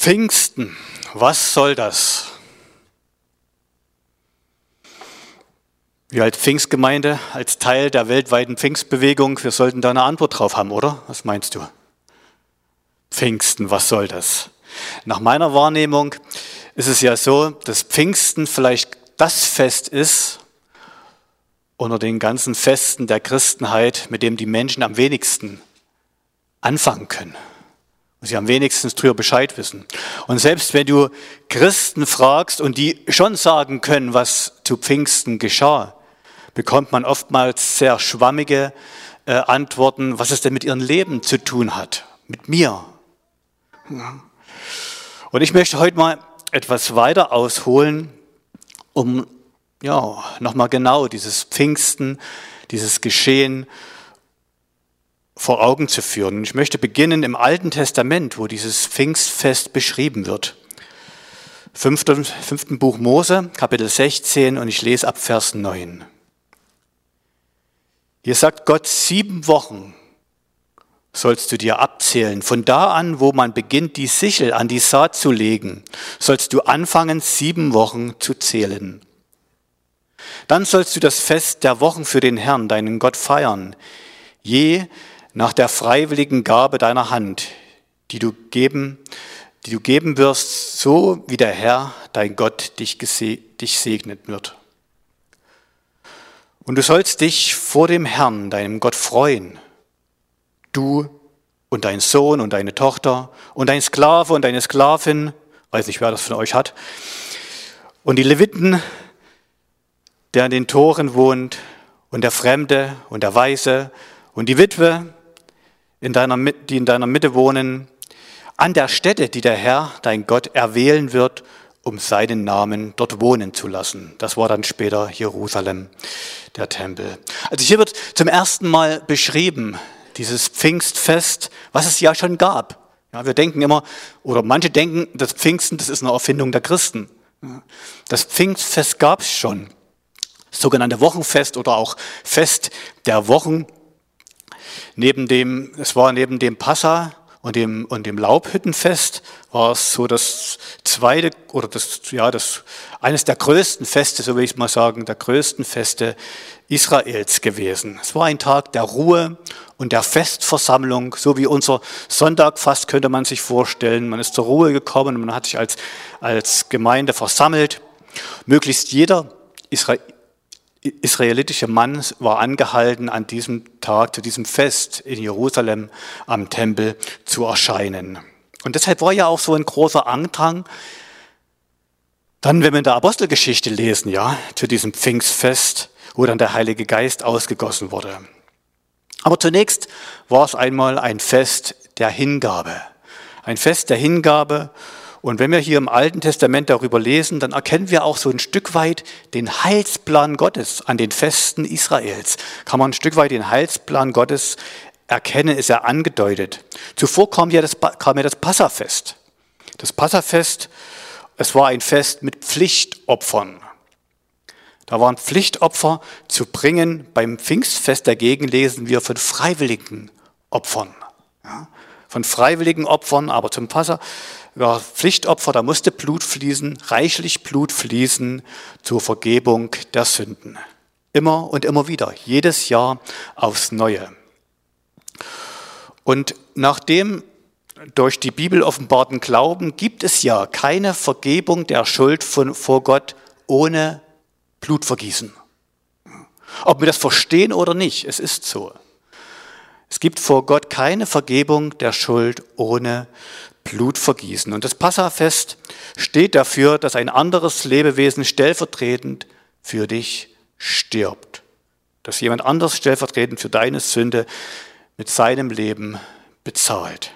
Pfingsten, was soll das? Wir als Pfingstgemeinde, als Teil der weltweiten Pfingstbewegung, wir sollten da eine Antwort drauf haben, oder? Was meinst du? Pfingsten, was soll das? Nach meiner Wahrnehmung ist es ja so, dass Pfingsten vielleicht das Fest ist unter den ganzen Festen der Christenheit, mit dem die Menschen am wenigsten anfangen können. Und sie am wenigsten darüber Bescheid wissen. Und selbst wenn du Christen fragst und die schon sagen können, was zu Pfingsten geschah, bekommt man oftmals sehr schwammige Antworten, was es denn mit ihrem Leben zu tun hat, mit mir. Und ich möchte heute mal etwas weiter ausholen, um nochmal genau dieses Pfingsten, dieses Geschehen vor Augen zu führen. Ich möchte beginnen im Alten Testament, wo dieses Pfingstfest beschrieben wird. 5. Buch Mose, Kapitel 16, und ich lese ab Vers 9. Hier sagt Gott, 7 Wochen sollst du dir abzählen. Von da an, wo man beginnt, die Sichel an die Saat zu legen, sollst du anfangen, 7 Wochen zu zählen. Dann sollst du das Fest der Wochen für den Herrn, deinen Gott, feiern, je nach der freiwilligen Gabe deiner Hand, die du geben wirst, so wie der Herr, dein Gott, dich segnet wird. Und du sollst dich vor dem Herrn, deinem Gott, freuen, du und dein Sohn und deine Tochter und dein Sklave und deine Sklavin, weiß nicht, wer das von euch hat, und die Leviten, der an den Toren wohnt, und der Fremde und der Weise und die Witwe, die in deiner Mitte wohnen, an der Stätte, die der Herr, dein Gott, erwählen wird, um seinen Namen dort wohnen zu lassen. Das war dann später Jerusalem, der Tempel. Also hier wird zum ersten Mal beschrieben, dieses Pfingstfest, was es ja schon gab. Ja, wir denken immer, oder manche denken, das Pfingsten, das ist eine Erfindung der Christen. Das Pfingstfest gab es schon. Das sogenannte Wochenfest oder auch Fest der Wochen. Neben dem Passa und dem Laubhüttenfest war es so das zweite oder eines der größten Feste, so will ich es mal sagen, der größten Feste Israels gewesen. Es war ein Tag der Ruhe und der Festversammlung, so wie unser Sonntag fast, könnte man sich vorstellen. Man ist zur Ruhe gekommen und man hat sich als Gemeinde versammelt. Möglichst jeder israelitische Mann war angehalten, an diesem Tag, zu diesem Fest in Jerusalem am Tempel zu erscheinen. Und deshalb war ja auch so ein großer Andrang, dann, wenn wir in der Apostelgeschichte lesen, ja, zu diesem Pfingstfest, wo dann der Heilige Geist ausgegossen wurde. Aber zunächst war es einmal ein Fest der Hingabe. Ein Fest der Hingabe. Und wenn wir hier im Alten Testament darüber lesen, dann erkennen wir auch so ein Stück weit den Heilsplan Gottes an den Festen Israels. Kann man ein Stück weit den Heilsplan Gottes erkennen, ist er angedeutet. Zuvor kam ja das Passafest. Das Passafest, es war ein Fest mit Pflichtopfern. Da waren Pflichtopfer zu bringen. Beim Pfingstfest dagegen lesen wir von freiwilligen Opfern. Ja, von freiwilligen Opfern, aber zum Passa war Pflichtopfer, da musste Blut fließen, reichlich Blut fließen zur Vergebung der Sünden. Immer und immer wieder, jedes Jahr aufs Neue. Und nach dem durch die Bibel offenbarten Glauben gibt es ja keine Vergebung der Schuld vor Gott ohne Blutvergießen. Ob wir das verstehen oder nicht, es ist so. Es gibt vor Gott keine Vergebung der Schuld ohne Blutvergießen. Und das Passafest steht dafür, dass ein anderes Lebewesen stellvertretend für dich stirbt. Dass jemand anderes stellvertretend für deine Sünde mit seinem Leben bezahlt.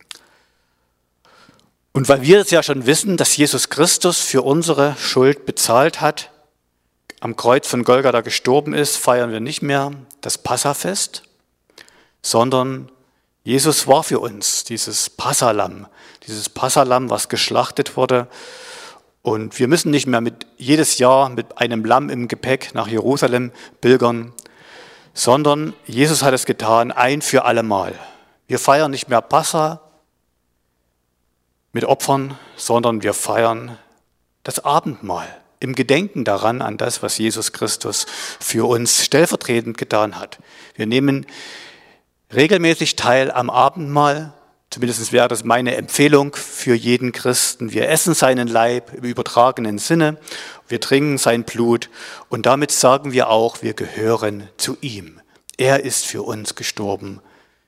Und weil wir es ja schon wissen, dass Jesus Christus für unsere Schuld bezahlt hat, am Kreuz von Golgatha gestorben ist, feiern wir nicht mehr das Passafest, sondern Jesus war für uns dieses Passahlamm, was geschlachtet wurde. Und wir müssen nicht mehr jedes Jahr mit einem Lamm im Gepäck nach Jerusalem pilgern, sondern Jesus hat es getan, ein für allemal. Wir feiern nicht mehr Passa, mit Opfern, sondern wir feiern das Abendmahl im Gedenken daran, an das, was Jesus Christus für uns stellvertretend getan hat. Wir nehmen regelmäßig teil am Abendmahl, zumindest wäre das meine Empfehlung für jeden Christen. Wir essen seinen Leib im übertragenen Sinne, wir trinken sein Blut und damit sagen wir auch, wir gehören zu ihm. Er ist für uns gestorben.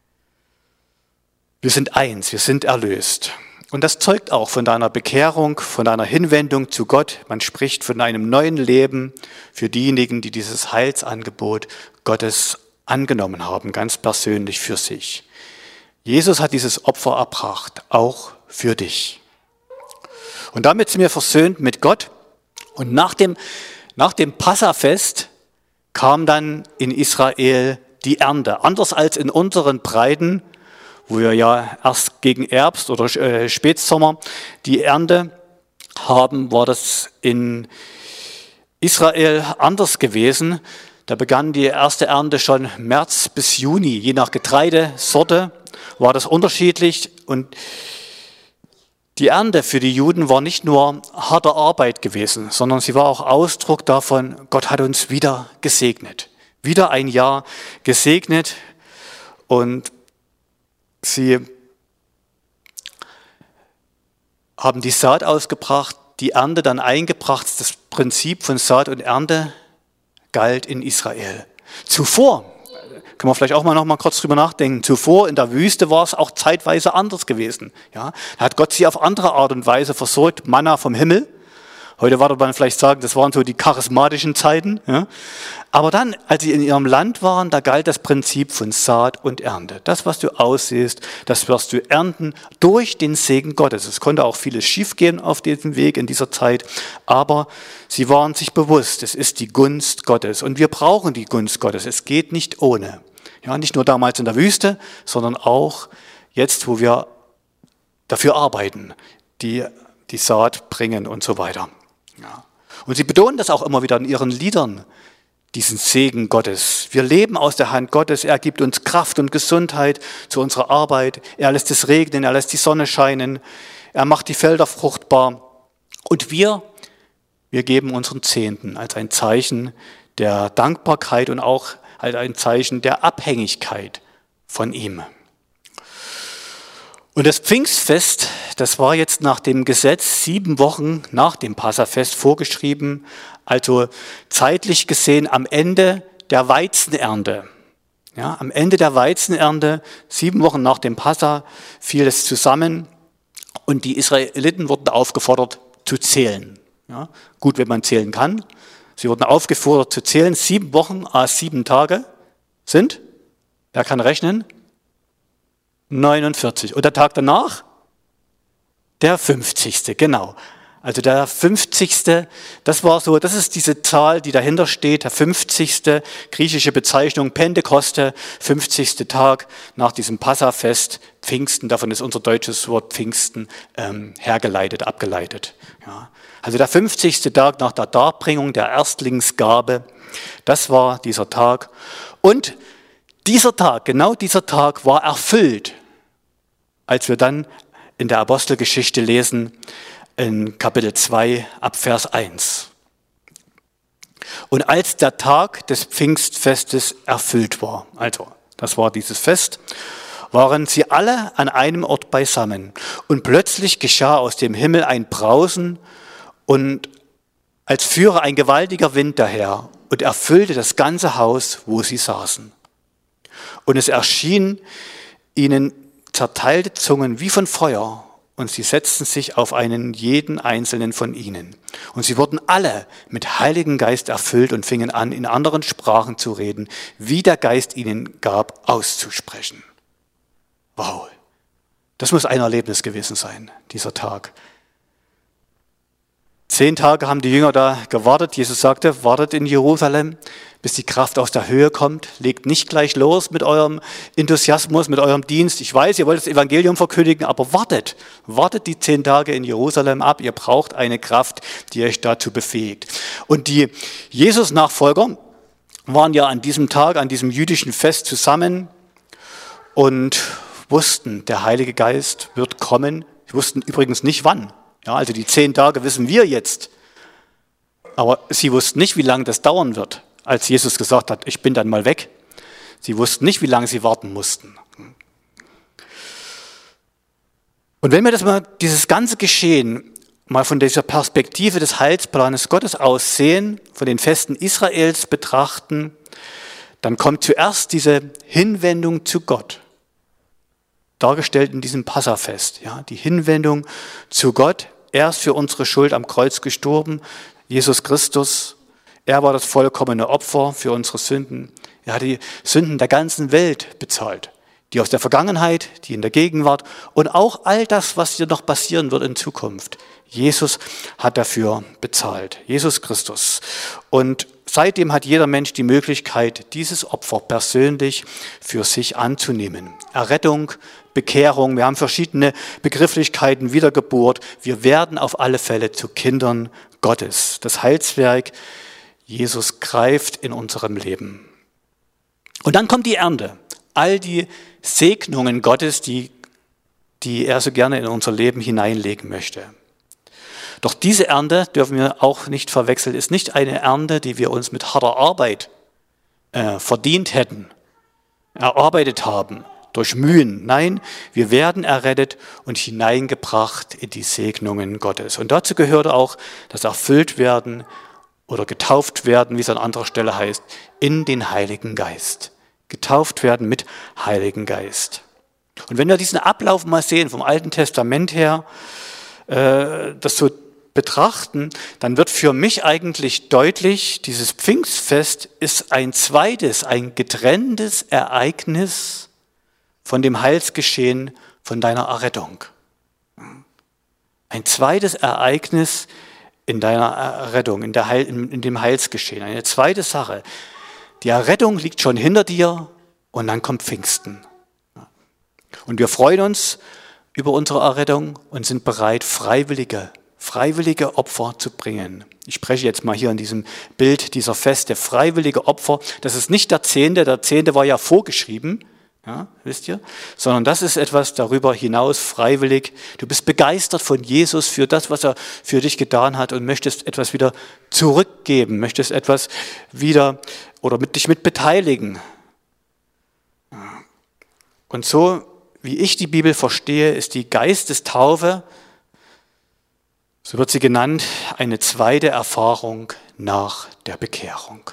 Wir sind eins, wir sind erlöst. Und das zeugt auch von deiner Bekehrung, von deiner Hinwendung zu Gott. Man spricht von einem neuen Leben für diejenigen, die dieses Heilsangebot Gottes angenommen haben, ganz persönlich für sich. Jesus hat dieses Opfer erbracht, auch für dich. Und damit sind wir versöhnt mit Gott. Und nach dem Passafest kam dann in Israel die Ernte. Anders als in unseren Breiten, wo wir ja erst gegen Herbst oder Spätsommer die Ernte haben, war das in Israel anders gewesen. Da begann die erste Ernte schon März bis Juni. Je nach Getreidesorte war das unterschiedlich. Und die Ernte für die Juden war nicht nur harte Arbeit gewesen, sondern sie war auch Ausdruck davon, Gott hat uns wieder gesegnet. Wieder ein Jahr gesegnet und sie haben die Saat ausgebracht, die Ernte dann eingebracht. Das Prinzip von Saat und Ernte galt in Israel. Zuvor, können wir vielleicht auch noch mal kurz drüber nachdenken, zuvor in der Wüste war es auch zeitweise anders gewesen. Ja, da hat Gott sie auf andere Art und Weise versorgt, Manna vom Himmel. Heute würde man vielleicht sagen, das waren so die charismatischen Zeiten. Ja. Aber dann, als sie in ihrem Land waren, da galt das Prinzip von Saat und Ernte. Das, was du aussiehst, das wirst du ernten durch den Segen Gottes. Es konnte auch vieles schiefgehen auf diesem Weg in dieser Zeit, aber sie waren sich bewusst, es ist die Gunst Gottes und wir brauchen die Gunst Gottes. Es geht nicht ohne. Ja, nicht nur damals in der Wüste, sondern auch jetzt, wo wir dafür arbeiten, die Saat bringen und so weiter. Ja. Und sie betonen das auch immer wieder in ihren Liedern, diesen Segen Gottes. Wir leben aus der Hand Gottes, er gibt uns Kraft und Gesundheit zu unserer Arbeit, er lässt es regnen, er lässt die Sonne scheinen, er macht die Felder fruchtbar. Und wir geben unseren Zehnten als ein Zeichen der Dankbarkeit und auch als ein Zeichen der Abhängigkeit von ihm. Und das Pfingstfest, das war jetzt nach dem Gesetz 7 Wochen nach dem Passafest vorgeschrieben, also zeitlich gesehen am Ende der Weizenernte. Ja, am Ende der Weizenernte, 7 Wochen nach dem Passa, fiel es zusammen und die Israeliten wurden aufgefordert zu zählen. Ja, gut, wenn man zählen kann. Sie wurden aufgefordert zu zählen. 7 Wochen, 7 Tage sind, wer kann rechnen? 49. Und der Tag danach? Der 50. Genau. Also der 50. Das ist diese Zahl, die dahinter steht, der 50. griechische Bezeichnung Pentekoste, 50. Tag nach diesem Passafest, Pfingsten, davon ist unser deutsches Wort Pfingsten hergeleitet, abgeleitet. Ja. Also der 50. Tag nach der Darbringung der Erstlingsgabe, das war dieser Tag. Und dieser Tag, genau dieser Tag war erfüllt, als wir dann in der Apostelgeschichte lesen, in Kapitel 2 ab Vers 1. Und als der Tag des Pfingstfestes erfüllt war, also das war dieses Fest, waren sie alle an einem Ort beisammen. Und plötzlich geschah aus dem Himmel ein Brausen und als führe ein gewaltiger Wind daher und erfüllte das ganze Haus, wo sie saßen. Und es erschien ihnen zerteilte Zungen wie von Feuer und sie setzten sich auf einen jeden einzelnen von ihnen. Und sie wurden alle mit Heiligen Geist erfüllt und fingen an, in anderen Sprachen zu reden, wie der Geist ihnen gab, auszusprechen. Wow, das muss ein Erlebnis gewesen sein, dieser Tag. 10 Tage haben die Jünger da gewartet. Jesus sagte, wartet in Jerusalem, bis die Kraft aus der Höhe kommt. Legt nicht gleich los mit eurem Enthusiasmus, mit eurem Dienst. Ich weiß, ihr wollt das Evangelium verkündigen, aber wartet die 10 Tage in Jerusalem ab. Ihr braucht eine Kraft, die euch dazu befähigt. Und die Jesus-Nachfolger waren ja an diesem Tag, an diesem jüdischen Fest zusammen und wussten, der Heilige Geist wird kommen. Die wussten übrigens nicht wann. Ja, also die 10 Tage wissen wir jetzt. Aber sie wussten nicht, wie lange das dauern wird, als Jesus gesagt hat, ich bin dann mal weg. Sie wussten nicht, wie lange sie warten mussten. Und wenn wir das mal, dieses ganze Geschehen mal von dieser Perspektive des Heilsplanes Gottes aus sehen, von den Festen Israels betrachten, dann kommt zuerst diese Hinwendung zu Gott, dargestellt in diesem Passafest. Ja, die Hinwendung zu Gott, er ist für unsere Schuld am Kreuz gestorben, Jesus Christus, er war das vollkommene Opfer für unsere Sünden. Er hat die Sünden der ganzen Welt bezahlt, die aus der Vergangenheit, die in der Gegenwart und auch all das, was hier noch passieren wird in Zukunft. Jesus hat dafür bezahlt, Jesus Christus. Und seitdem hat jeder Mensch die Möglichkeit, dieses Opfer persönlich für sich anzunehmen. Errettung, Bekehrung, wir haben verschiedene Begrifflichkeiten, Wiedergeburt. Wir werden auf alle Fälle zu Kindern Gottes. Das Heilswerk Jesus greift in unserem Leben. Und dann kommt die Ernte. All die Segnungen Gottes, die er so gerne in unser Leben hineinlegen möchte. Doch diese Ernte, dürfen wir auch nicht verwechseln, ist nicht eine Ernte, die wir uns mit harter Arbeit verdient hätten, erarbeitet haben, durch Mühen. Nein, wir werden errettet und hineingebracht in die Segnungen Gottes. Und dazu gehört auch das Erfülltwerden oder getauft werden, wie es an anderer Stelle heißt, in den Heiligen Geist. Getauft werden mit Heiligen Geist. Und wenn wir diesen Ablauf mal sehen, vom Alten Testament her, das so betrachten, dann wird für mich eigentlich deutlich, dieses Pfingstfest ist ein zweites, ein getrenntes Ereignis von dem Heilsgeschehen, von deiner Errettung. Ein zweites Ereignis in deiner Errettung, in dem Heilsgeschehen. Eine zweite Sache. Die Errettung liegt schon hinter dir und dann kommt Pfingsten. Und wir freuen uns über unsere Errettung und sind bereit, freiwillige Opfer zu bringen. Ich spreche jetzt mal hier in diesem Bild dieser Feste, freiwillige Opfer. Das ist nicht der Zehnte war ja vorgeschrieben, ja, wisst ihr, sondern das ist etwas darüber hinaus freiwillig. Du bist begeistert von Jesus für das, was er für dich getan hat und möchtest etwas wieder zurückgeben, möchtest etwas wieder oder dich mit beteiligen. Und so, wie ich die Bibel verstehe, ist die Geistestaufe, so wird sie genannt, eine zweite Erfahrung nach der Bekehrung.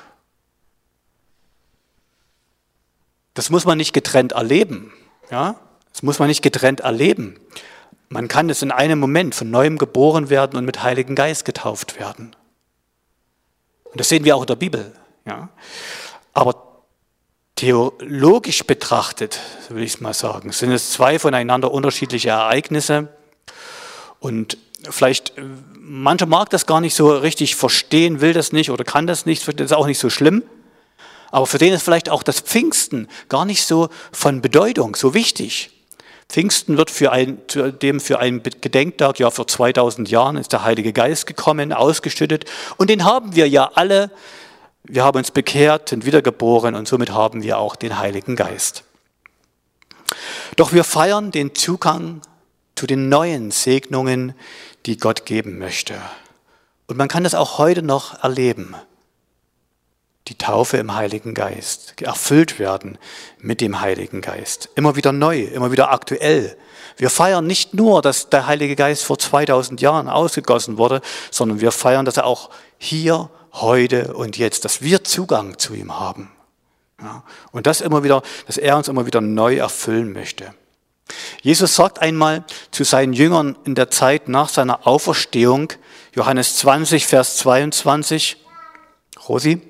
Das muss man nicht getrennt erleben. Ja? Das muss man nicht getrennt erleben. Man kann es in einem Moment von neuem geboren werden und mit Heiligen Geist getauft werden. Und das sehen wir auch in der Bibel. Ja? Aber theologisch betrachtet, so will ich es mal sagen, sind es zwei voneinander unterschiedliche Ereignisse. Und vielleicht, mancher mag das gar nicht so richtig verstehen, will das nicht oder kann das nicht, das ist auch nicht so schlimm. Aber für den ist vielleicht auch das Pfingsten gar nicht so von Bedeutung, so wichtig. Pfingsten wird für einen Gedenktag, ja vor 2000 Jahren ist der Heilige Geist gekommen, ausgeschüttet. Und den haben wir ja alle. Wir haben uns bekehrt, sind wiedergeboren und somit haben wir auch den Heiligen Geist. Doch wir feiern den Zugang zu den neuen Segnungen, die Gott geben möchte. Und man kann das auch heute noch erleben. Die Taufe im Heiligen Geist, erfüllt werden mit dem Heiligen Geist. Immer wieder neu, immer wieder aktuell. Wir feiern nicht nur, dass der Heilige Geist vor 2000 Jahren ausgegossen wurde, sondern wir feiern, dass er auch hier, heute und jetzt, dass wir Zugang zu ihm haben. Ja, und das immer wieder, dass er uns immer wieder neu erfüllen möchte. Jesus sagt einmal zu seinen Jüngern in der Zeit nach seiner Auferstehung, Johannes 20, Vers 22, Rosi,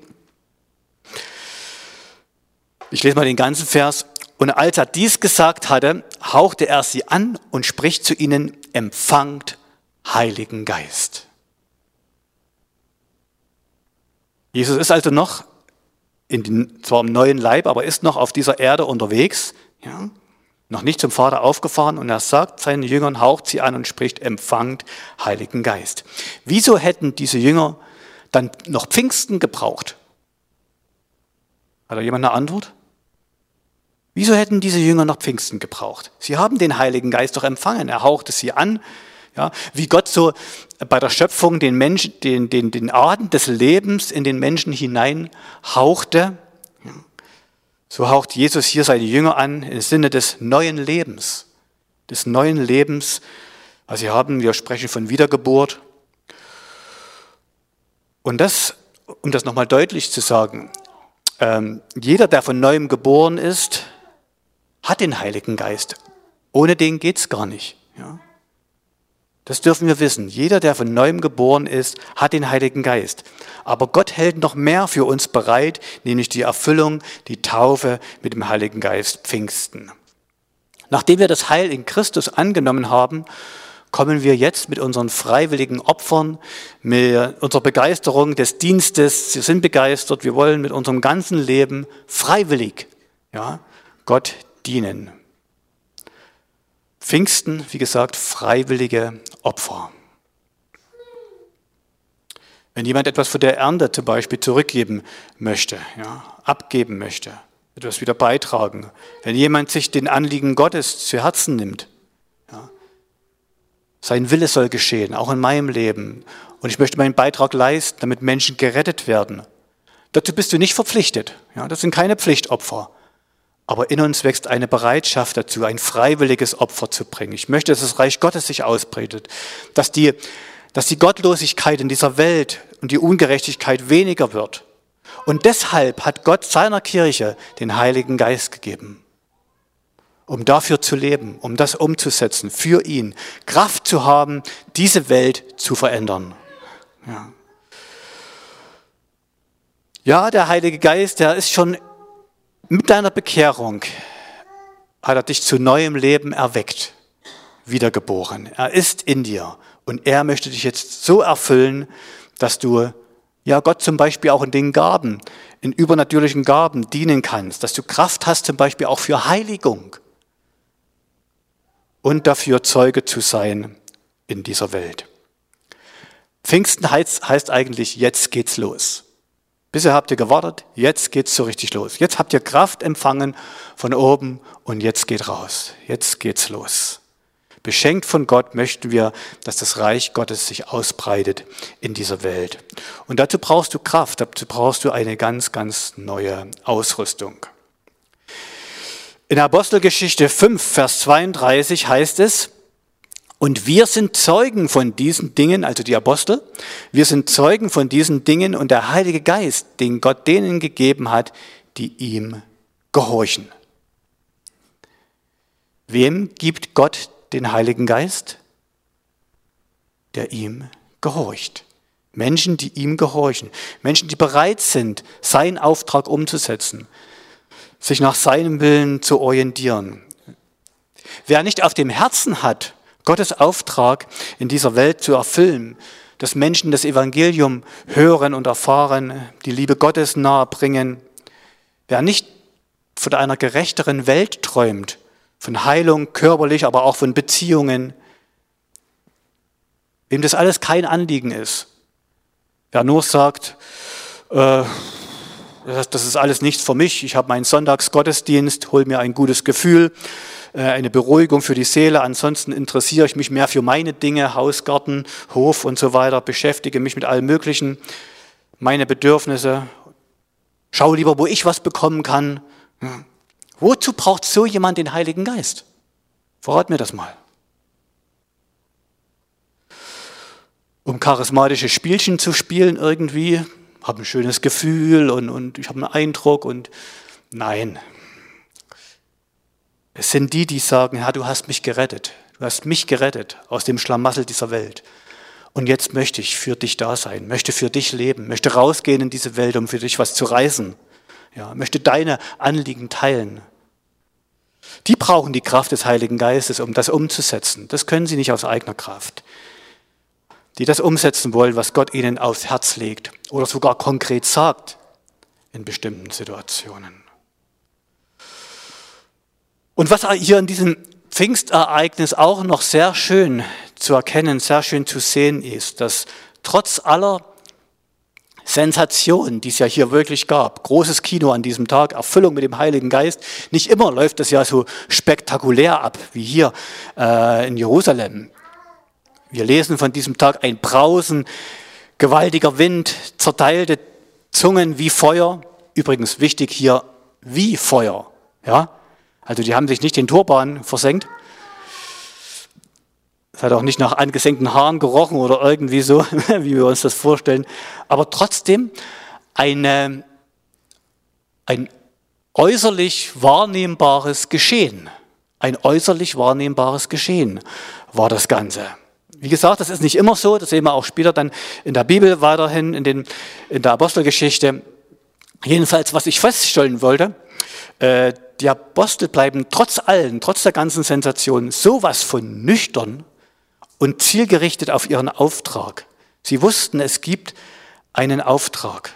ich lese mal den ganzen Vers. Und als er dies gesagt hatte, hauchte er sie an und spricht zu ihnen, empfangt Heiligen Geist. Jesus ist also noch, zwar im neuen Leib, aber ist noch auf dieser Erde unterwegs, ja, noch nicht zum Vater aufgefahren. Und er sagt seinen Jüngern, haucht sie an und spricht, empfangt Heiligen Geist. Wieso hätten diese Jünger dann noch Pfingsten gebraucht? Hat da jemand eine Antwort? Wieso hätten diese Jünger noch Pfingsten gebraucht? Sie haben den Heiligen Geist doch empfangen. Er hauchte sie an. Ja, wie Gott so bei der Schöpfung den Menschen, den Atem des Lebens in den Menschen hinein hauchte. So haucht Jesus hier seine Jünger an im Sinne des neuen Lebens. Des neuen Lebens, was sie haben. Wir sprechen von Wiedergeburt. Und das, um das nochmal deutlich zu sagen, jeder, der von Neuem geboren ist, hat den Heiligen Geist. Ohne den geht's gar nicht. Ja? Das dürfen wir wissen. Jeder, der von Neuem geboren ist, hat den Heiligen Geist. Aber Gott hält noch mehr für uns bereit, nämlich die Erfüllung, die Taufe mit dem Heiligen Geist, Pfingsten. Nachdem wir das Heil in Christus angenommen haben, kommen wir jetzt mit unseren freiwilligen Opfern, mit unserer Begeisterung des Dienstes. Wir sind begeistert, wir wollen mit unserem ganzen Leben freiwillig, ja, Gott dienen. Pfingsten, wie gesagt, freiwillige Opfer. Wenn jemand etwas von der Ernte zum Beispiel zurückgeben möchte, ja, abgeben möchte, etwas wieder beitragen, wenn jemand sich den Anliegen Gottes zu Herzen nimmt, ja, sein Wille soll geschehen, auch in meinem Leben, und ich möchte meinen Beitrag leisten, damit Menschen gerettet werden. Dazu bist du nicht verpflichtet, ja, das sind keine Pflichtopfer. Aber in uns wächst eine Bereitschaft dazu, ein freiwilliges Opfer zu bringen. Ich möchte, dass das Reich Gottes sich ausbreitet, dass die Gottlosigkeit in dieser Welt und die Ungerechtigkeit weniger wird. Und deshalb hat Gott seiner Kirche den Heiligen Geist gegeben, um dafür zu leben, um das umzusetzen, für ihn, Kraft zu haben, diese Welt zu verändern. Ja, der Heilige Geist, der ist schon mit deiner Bekehrung, hat er dich zu neuem Leben erweckt, wiedergeboren. Er ist in dir und er möchte dich jetzt so erfüllen, dass du ja Gott zum Beispiel auch in den Gaben, in übernatürlichen Gaben dienen kannst, dass du Kraft hast zum Beispiel auch für Heiligung und dafür Zeuge zu sein in dieser Welt. Pfingsten heißt eigentlich, jetzt geht's los. Bisher habt ihr gewartet, jetzt geht's so richtig los. Jetzt habt ihr Kraft empfangen von oben und jetzt geht raus. Jetzt geht's los. Beschenkt von Gott möchten wir, dass das Reich Gottes sich ausbreitet in dieser Welt. Und dazu brauchst du Kraft, dazu brauchst du eine ganz, ganz neue Ausrüstung. In Apostelgeschichte 5, Vers 32 heißt es, und wir sind Zeugen von diesen Dingen, also die Apostel, wir sind Zeugen von diesen Dingen und der Heilige Geist, den Gott denen gegeben hat, die ihm gehorchen. Wem gibt Gott den Heiligen Geist? Der ihm gehorcht. Menschen, die ihm gehorchen. Menschen, die bereit sind, seinen Auftrag umzusetzen, sich nach seinem Willen zu orientieren. Wer nicht auf dem Herzen hat, Gottes Auftrag in dieser Welt zu erfüllen, dass Menschen das Evangelium hören und erfahren, die Liebe Gottes nahebringen. Wer nicht von einer gerechteren Welt träumt, von Heilung körperlich, aber auch von Beziehungen, wem das alles kein Anliegen ist, wer nur sagt, das ist alles nichts für mich, ich habe meinen Sonntagsgottesdienst, hol mir ein gutes Gefühl, eine Beruhigung für die Seele, ansonsten interessiere ich mich mehr für meine Dinge, Haus, Garten, Hof und so weiter, beschäftige mich mit allem Möglichen, meine Bedürfnisse, schau lieber, wo ich was bekommen kann. Wozu braucht so jemand den Heiligen Geist? Verrat mir das mal. Um charismatische Spielchen zu spielen irgendwie, habe ein schönes Gefühl und ich habe einen Eindruck und nein. Es sind die sagen, Herr, du hast mich gerettet. Du hast mich gerettet aus dem Schlamassel dieser Welt. Und jetzt möchte ich für dich da sein, möchte für dich leben, möchte rausgehen in diese Welt, um für dich was zu reißen. Ja, möchte deine Anliegen teilen. Die brauchen die Kraft des Heiligen Geistes, um das umzusetzen. Das können sie nicht aus eigener Kraft. Die das umsetzen wollen, was Gott ihnen aufs Herz legt oder sogar konkret sagt in bestimmten Situationen. Und was hier in diesem Pfingstereignis auch noch sehr schön zu erkennen, sehr schön zu sehen ist, dass trotz aller Sensation, die es ja hier wirklich gab. Großes Kino an diesem Tag, Erfüllung mit dem Heiligen Geist. Nicht immer läuft das ja so spektakulär ab wie hier in Jerusalem. Wir lesen von diesem Tag ein Brausen, gewaltiger Wind, zerteilte Zungen wie Feuer. Übrigens wichtig hier, wie Feuer. Ja? Also die haben sich nicht den Turban versenkt. Es hat auch nicht nach angesenkten Haaren gerochen oder irgendwie so, wie wir uns das vorstellen. Aber trotzdem ein äußerlich wahrnehmbares Geschehen. Ein äußerlich wahrnehmbares Geschehen war das Ganze. Wie gesagt, das ist nicht immer so. Das sehen wir auch später dann in der Bibel weiterhin, in der Apostelgeschichte. Jedenfalls, was ich feststellen wollte, die Apostel bleiben trotz der ganzen Sensation sowas von nüchtern und zielgerichtet auf ihren Auftrag. Sie wussten, es gibt einen Auftrag.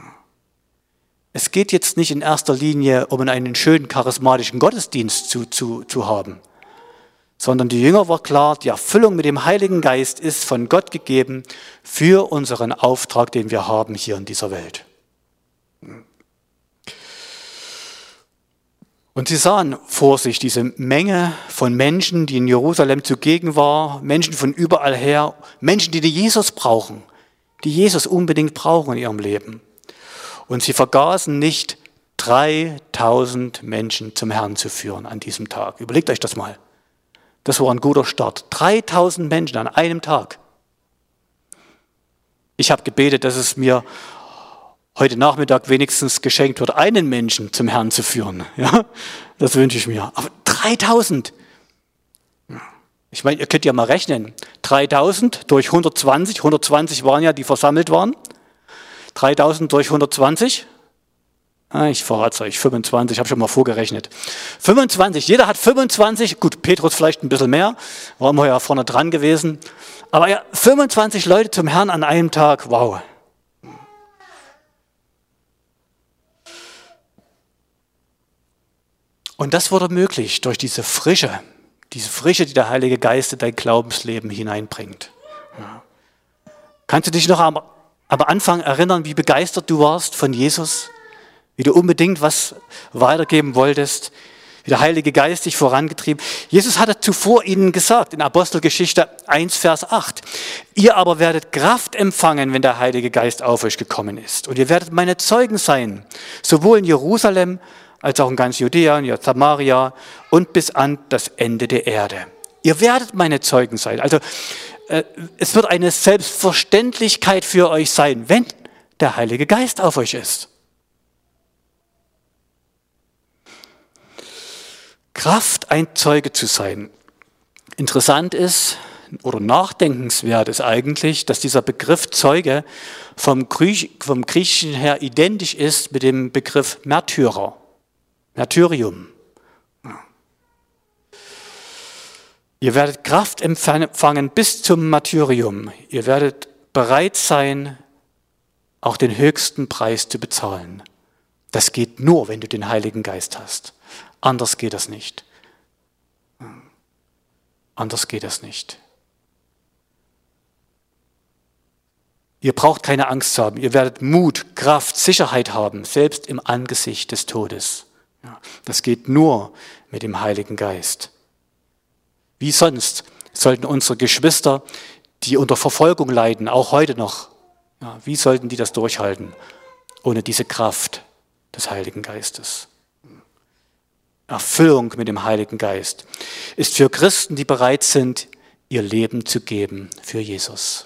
Es geht jetzt nicht in erster Linie um einen schönen charismatischen Gottesdienst zu haben, sondern die Jünger war klar, die Erfüllung mit dem Heiligen Geist ist von Gott gegeben für unseren Auftrag, den wir haben hier in dieser Welt. Und sie sahen vor sich diese Menge von Menschen, die in Jerusalem zugegen war, Menschen von überall her, Menschen, die Jesus brauchen, die Jesus unbedingt brauchen in ihrem Leben. Und sie vergaßen nicht, 3000 Menschen zum Herrn zu führen an diesem Tag. Überlegt euch das mal. Das war ein guter Start. 3000 Menschen an einem Tag. Ich habe gebetet, dass es mir heute Nachmittag wenigstens geschenkt wird, einen Menschen zum Herrn zu führen. Ja, das wünsche ich mir. Aber 3000. Ich meine, ihr könnt ja mal rechnen. 3000 durch 120. 120 waren ja, die versammelt waren. 3000 durch 120. Ich verrate es euch. 25, habe schon mal vorgerechnet. 25, jeder hat 25. Gut, Petrus vielleicht ein bisschen mehr. Waren wir ja vorne dran gewesen. Aber ja, 25 Leute zum Herrn an einem Tag. Wow. Und das wurde möglich durch diese Frische, die der Heilige Geist in dein Glaubensleben hineinbringt. Ja. Kannst du dich noch am Anfang erinnern, wie begeistert du warst von Jesus? Wie du unbedingt was weitergeben wolltest? Wie der Heilige Geist dich vorangetrieben? Jesus hatte zuvor ihnen gesagt, in Apostelgeschichte 1, Vers 8, ihr aber werdet Kraft empfangen, wenn der Heilige Geist auf euch gekommen ist. Und ihr werdet meine Zeugen sein, sowohl in Jerusalem, als auch in ganz Judäa, in Samaria und bis an das Ende der Erde. Ihr werdet meine Zeugen sein. Also es wird eine Selbstverständlichkeit für euch sein, wenn der Heilige Geist auf euch ist. Kraft, ein Zeuge zu sein. Interessant ist oder nachdenkenswert ist eigentlich, dass dieser Begriff Zeuge vom Griechischen her identisch ist mit dem Begriff Märtyrer. Martyrium. Ihr werdet Kraft empfangen bis zum Martyrium. Ihr werdet bereit sein, auch den höchsten Preis zu bezahlen. Das geht nur, wenn du den Heiligen Geist hast. Anders geht das nicht. Anders geht das nicht. Ihr braucht keine Angst zu haben. Ihr werdet Mut, Kraft, Sicherheit haben, selbst im Angesicht des Todes. Ja, das geht nur mit dem Heiligen Geist. Wie sonst sollten unsere Geschwister, die unter Verfolgung leiden, auch heute noch, ja, wie sollten die das durchhalten, ohne diese Kraft des Heiligen Geistes? Erfüllung mit dem Heiligen Geist ist für Christen, die bereit sind, ihr Leben zu geben für Jesus.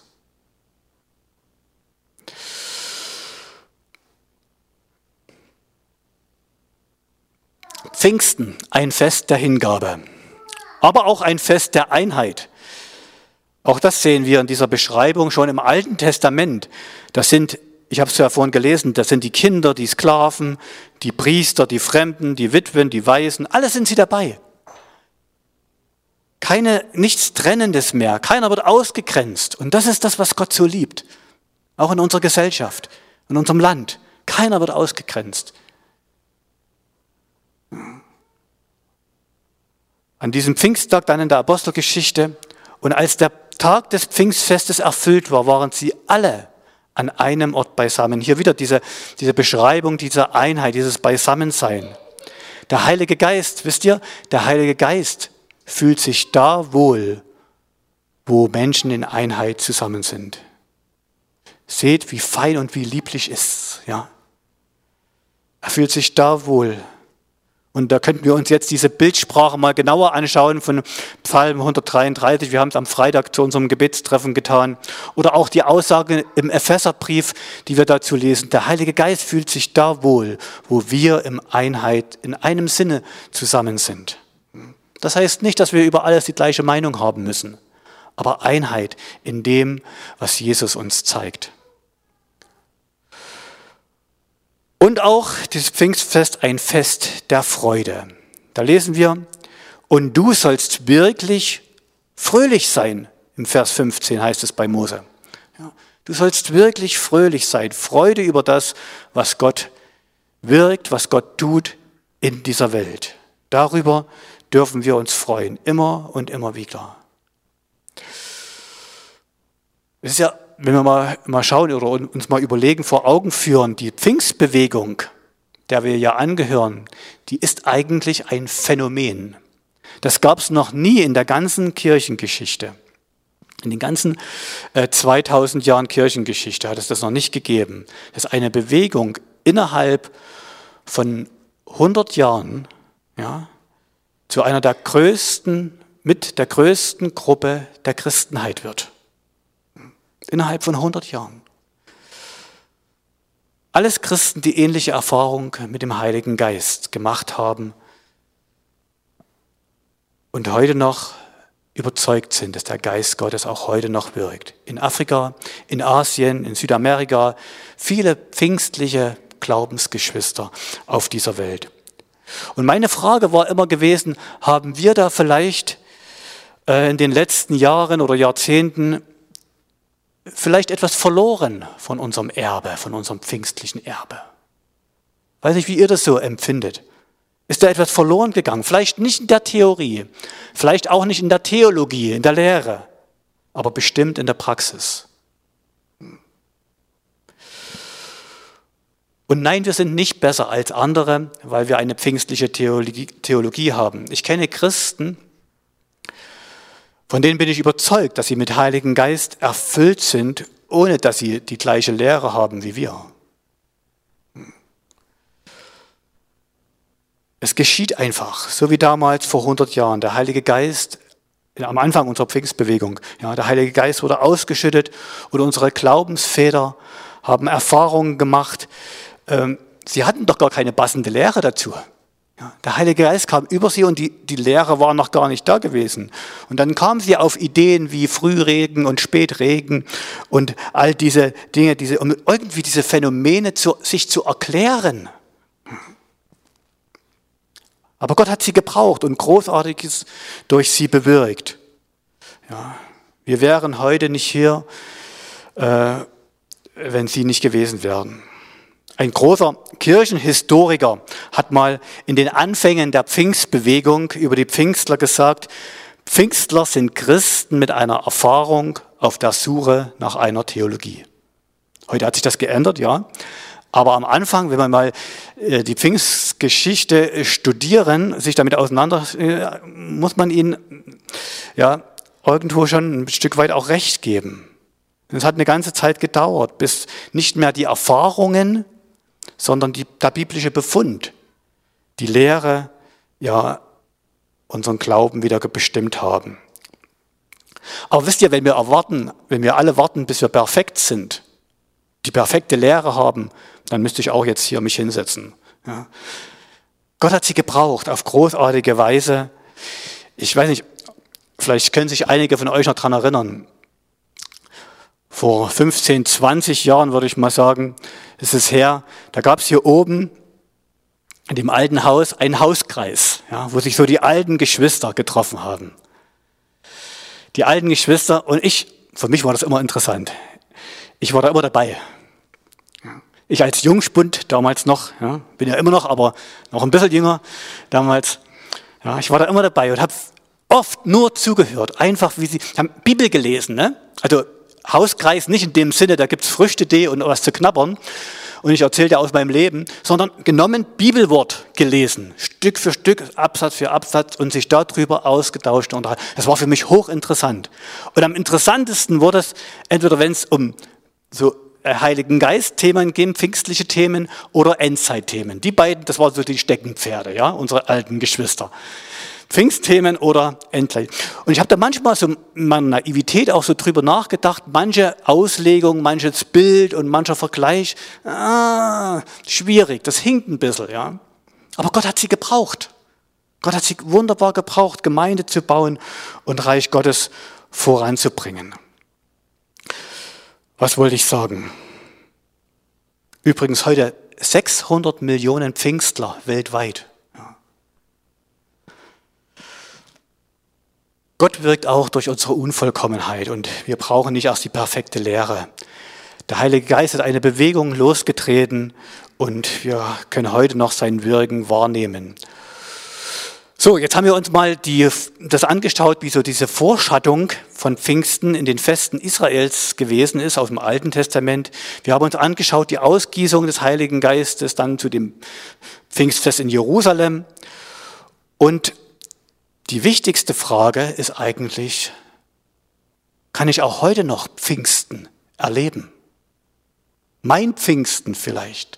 Pfingsten, ein Fest der Hingabe, aber auch ein Fest der Einheit. Auch das sehen wir in dieser Beschreibung schon im Alten Testament. Das sind, ich habe es ja vorhin gelesen, das sind die Kinder, die Sklaven, die Priester, die Fremden, die Witwen, die Waisen, alle sind sie dabei. Nichts Trennendes mehr, keiner wird ausgegrenzt. Und das ist das, was Gott so liebt. Auch in unserer Gesellschaft, in unserem Land. Keiner wird ausgegrenzt. An diesem Pfingsttag dann in der Apostelgeschichte und als der Tag des Pfingstfestes erfüllt war, waren sie alle an einem Ort beisammen. Hier wieder diese Beschreibung dieser Einheit, dieses Beisammensein. Der Heilige Geist, wisst ihr, der Heilige Geist fühlt sich da wohl, wo Menschen in Einheit zusammen sind. Seht, wie fein und wie lieblich ist es, ja. Er fühlt sich da wohl. Und da könnten wir uns jetzt diese Bildsprache mal genauer anschauen von Psalm 133. Wir haben es am Freitag zu unserem Gebetstreffen getan. Oder auch die Aussage im Epheserbrief, die wir dazu lesen. Der Heilige Geist fühlt sich da wohl, wo wir in Einheit, in einem Sinne zusammen sind. Das heißt nicht, dass wir über alles die gleiche Meinung haben müssen, aber Einheit in dem, was Jesus uns zeigt. Und auch das Pfingstfest ein Fest der Freude. Da lesen wir, und du sollst wirklich fröhlich sein. Im Vers 15 heißt es bei Mose. Ja, du sollst wirklich fröhlich sein. Freude über das, was Gott wirkt, was Gott tut in dieser Welt. Darüber dürfen wir uns freuen, immer und immer wieder. Es ist ja, wenn wir mal schauen oder uns mal überlegen, vor Augen führen, die Pfingstbewegung, der wir ja angehören, die ist eigentlich ein Phänomen. Das gab es noch nie in der ganzen Kirchengeschichte. In den ganzen 2000 Jahren Kirchengeschichte hat es das noch nicht gegeben. Das ist eine Bewegung innerhalb von 100 Jahren, ja, zu einer der größten, mit der größten Gruppe der Christenheit wird. Innerhalb von 100 Jahren. Alles Christen, die ähnliche Erfahrung mit dem Heiligen Geist gemacht haben und heute noch überzeugt sind, dass der Geist Gottes auch heute noch wirkt. In Afrika, in Asien, in Südamerika, viele pfingstliche Glaubensgeschwister auf dieser Welt. Und meine Frage war immer gewesen, haben wir da vielleicht in den letzten Jahren oder Jahrzehnten vielleicht etwas verloren von unserem Erbe, von unserem pfingstlichen Erbe? Weiß nicht, wie ihr das so empfindet. Ist da etwas verloren gegangen? Vielleicht nicht in der Theorie, vielleicht auch nicht in der Theologie, in der Lehre, aber bestimmt in der Praxis. Und nein, wir sind nicht besser als andere, weil wir eine pfingstliche Theologie haben. Ich kenne Christen, von denen bin ich überzeugt, dass sie mit Heiligen Geist erfüllt sind, ohne dass sie die gleiche Lehre haben wie wir. Es geschieht einfach, so wie damals vor 100 Jahren. Der Heilige Geist, am Anfang unserer Pfingstbewegung, ja, der Heilige Geist wurde ausgeschüttet und unsere Glaubensväter haben Erfahrungen gemacht. Sie hatten doch gar keine passende Lehre dazu. Ja, der Heilige Geist kam über sie und die Lehre war noch gar nicht da gewesen. Und dann kamen sie auf Ideen wie Frühregen und Spätregen und all diese Dinge, um irgendwie diese Phänomene sich zu erklären. Aber Gott hat sie gebraucht und Großartiges durch sie bewirkt. Ja, wir wären heute nicht hier, wenn sie nicht gewesen wären. Ein großer Kirchenhistoriker hat mal in den Anfängen der Pfingstbewegung über die Pfingstler gesagt, Pfingstler sind Christen mit einer Erfahrung auf der Suche nach einer Theologie. Heute hat sich das geändert, ja. Aber am Anfang, wenn man mal die Pfingstgeschichte studieren, sich damit muss man ihnen ja irgendwo schon ein Stück weit auch recht geben. Es hat eine ganze Zeit gedauert, bis nicht mehr die Erfahrungen, sondern der biblische Befund, die Lehre, ja, unseren Glauben wieder bestimmt haben. Aber wisst ihr, wenn wir alle warten, bis wir perfekt sind, die perfekte Lehre haben, dann müsste ich auch jetzt hier mich hinsetzen. Ja. Gott hat sie gebraucht auf großartige Weise. Ich weiß nicht, vielleicht können sich einige von euch noch daran erinnern. Vor 15, 20 Jahren würde ich mal sagen, ist es her, da gab es hier oben in dem alten Haus einen Hauskreis, ja, wo sich so die alten Geschwister getroffen haben. Die alten Geschwister und für mich war das immer interessant. Ich war da immer dabei. Ich als Jungspund damals noch, ja, bin ja immer noch, aber noch ein bisschen jünger damals, ja, ich war da immer dabei und habe oft nur zugehört, einfach wie sie haben Bibel gelesen, ne? Also Hauskreis, nicht in dem Sinne, da gibt es Früchte und was zu knabbern und ich erzähle dir aus meinem Leben, sondern genommen Bibelwort gelesen, Stück für Stück, Absatz für Absatz und sich darüber ausgetauscht. Und das war für mich hochinteressant. Und am interessantesten wurde es, entweder wenn es um so Heiligen Geist-Themen ging, pfingstliche Themen oder Endzeitthemen. Die beiden, das waren so die Steckenpferde, ja, unsere alten Geschwister. Pfingstthemen oder Endzeit. Und ich habe da manchmal so in meiner Naivität auch so drüber nachgedacht, manche Auslegung, manches Bild und mancher Vergleich, schwierig, das hinkt ein bisschen, ja. Aber Gott hat sie gebraucht. Gott hat sie wunderbar gebraucht, Gemeinde zu bauen und Reich Gottes voranzubringen. Was wollte ich sagen? Übrigens heute 600 Millionen Pfingstler weltweit. Gott wirkt auch durch unsere Unvollkommenheit und wir brauchen nicht erst die perfekte Lehre. Der Heilige Geist hat eine Bewegung losgetreten und wir können heute noch sein Wirken wahrnehmen. So, jetzt haben wir uns mal das angeschaut, wie so diese Vorschattung von Pfingsten in den Festen Israels gewesen ist, aus dem Alten Testament. Wir haben uns angeschaut, die Ausgießung des Heiligen Geistes dann zu dem Pfingstfest in Jerusalem. Und die wichtigste Frage ist eigentlich, kann ich auch heute noch Pfingsten erleben? Mein Pfingsten vielleicht.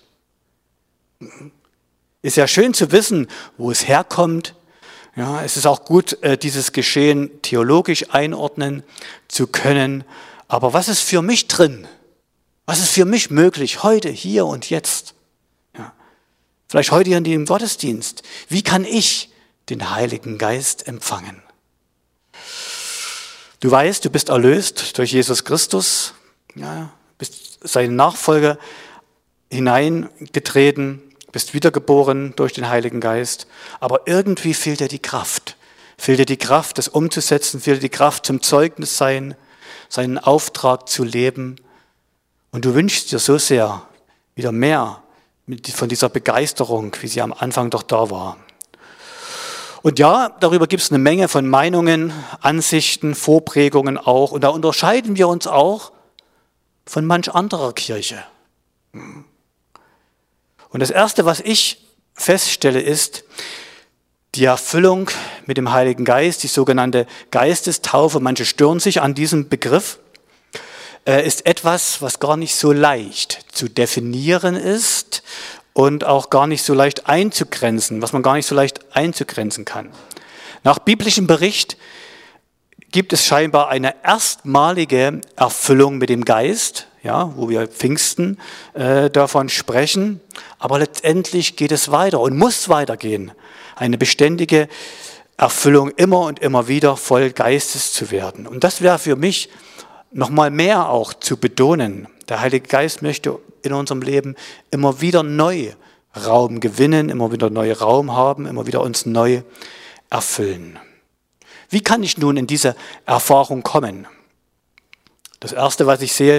Ist ja schön zu wissen, wo es herkommt. Ja, es ist auch gut, dieses Geschehen theologisch einordnen zu können. Aber was ist für mich drin? Was ist für mich möglich heute, hier und jetzt? Ja, vielleicht heute hier in dem Gottesdienst. Wie kann ich den Heiligen Geist empfangen? Du weißt, du bist erlöst durch Jesus Christus, ja, bist seine Nachfolger hineingetreten, bist wiedergeboren durch den Heiligen Geist, aber irgendwie fehlt dir die Kraft. Fehlt dir die Kraft, das umzusetzen, fehlt dir die Kraft zum Zeugnis sein, seinen Auftrag zu leben. Und du wünschst dir so sehr wieder mehr von dieser Begeisterung, wie sie am Anfang doch da war. Und ja, darüber gibt es eine Menge von Meinungen, Ansichten, Vorprägungen auch. Und da unterscheiden wir uns auch von manch anderer Kirche. Und das Erste, was ich feststelle, ist, die Erfüllung mit dem Heiligen Geist, die sogenannte Geistestaufe, manche stören sich an diesem Begriff, ist etwas, was gar nicht so leicht zu definieren ist und auch gar nicht so leicht einzugrenzen, was man gar nicht so leicht einzugrenzen kann. Nach biblischem Bericht gibt es scheinbar eine erstmalige Erfüllung mit dem Geist, ja, wo wir Pfingsten davon sprechen, aber letztendlich geht es weiter und muss weitergehen. Eine beständige Erfüllung immer und immer wieder voll Geistes zu werden. Und das wäre für mich nochmal mehr auch zu betonen. Der Heilige Geist möchte in unserem Leben immer wieder neu Raum gewinnen, immer wieder neu Raum haben, immer wieder uns neu erfüllen. Wie kann ich nun in diese Erfahrung kommen? Das Erste, was ich sehe,